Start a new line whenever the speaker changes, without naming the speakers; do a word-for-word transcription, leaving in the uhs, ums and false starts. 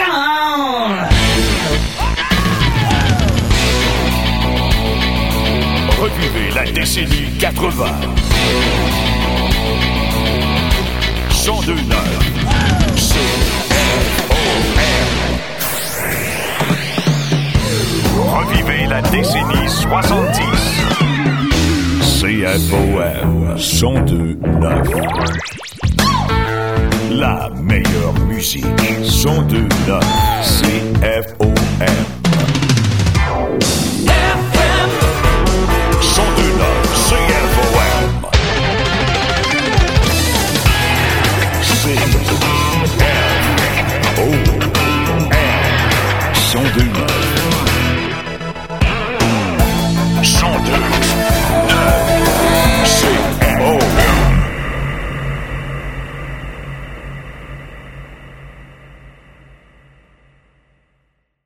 down.
Revivez la décennie quatre-vingts. cent deux neuf. C F O M. Revivez la décennie soixante-dix. C F O M cent deux neuf. La meilleure musique. cent deux neuf. C F O M. cent deux neuf. C F O M. C F O M cent deux neuf.